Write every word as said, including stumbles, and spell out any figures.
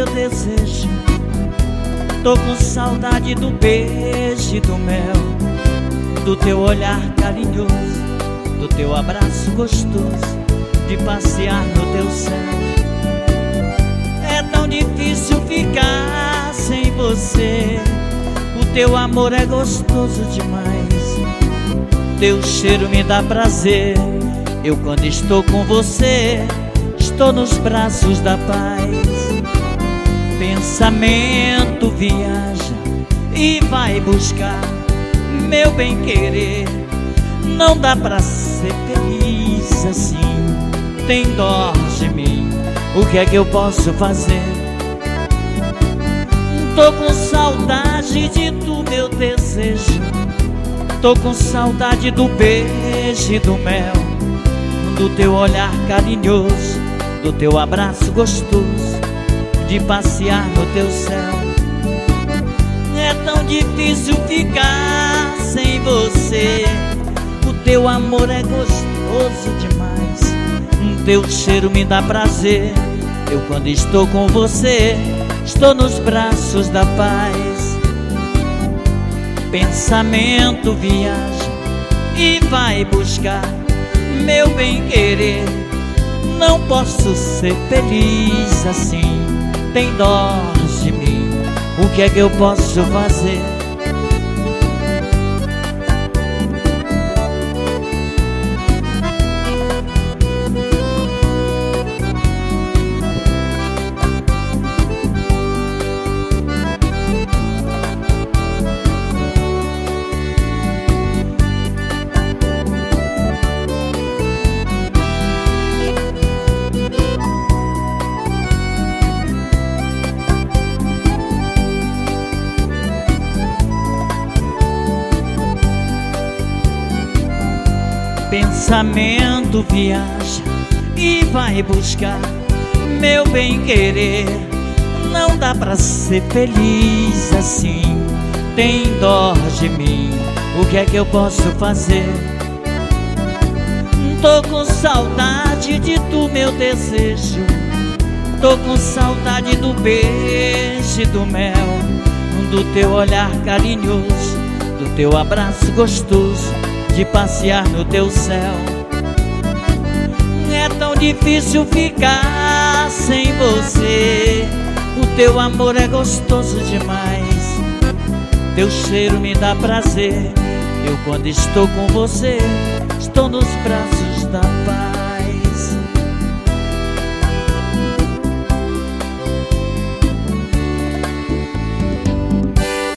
meu desejo. Tô com saudade do beijo e do mel, do teu olhar carinhoso, do teu abraço gostoso, de passear no teu céu. É tão difícil ficar sem você, o teu amor é gostoso demais, teu cheiro me dá prazer. Eu quando estou com você, estou nos braços da paz. Pensamento viaja e vai buscar meu bem-querer. Não dá pra ser feliz assim, tem dó de mim, o que é que eu posso fazer? Tô com saudade de tu, meu desejo. Tô com saudade do beijo e do mel, do teu olhar carinhoso, do teu abraço gostoso, de passear no teu céu. É tão difícil ficar sem você, o teu amor é gostoso demais, teu cheiro me dá prazer. Eu quando estou com você, estou nos braços da paz. Pensamento viaja e vai buscar meu bem-querer. Não posso ser feliz assim, tem dó de mim, o que é que eu posso fazer? Pensamento viaja e vai buscar meu bem-querer. Não dá pra ser feliz assim, tem dó de mim, o que é que eu posso fazer? Tô com saudade de tu, meu desejo. Tô com saudade do beijo e do mel, do teu olhar carinhoso, do teu abraço gostoso, de passear no teu céu. É tão difícil ficar sem você, o teu amor é gostoso demais, teu cheiro me dá prazer. Eu quando estou com você, estou nos braços da paz.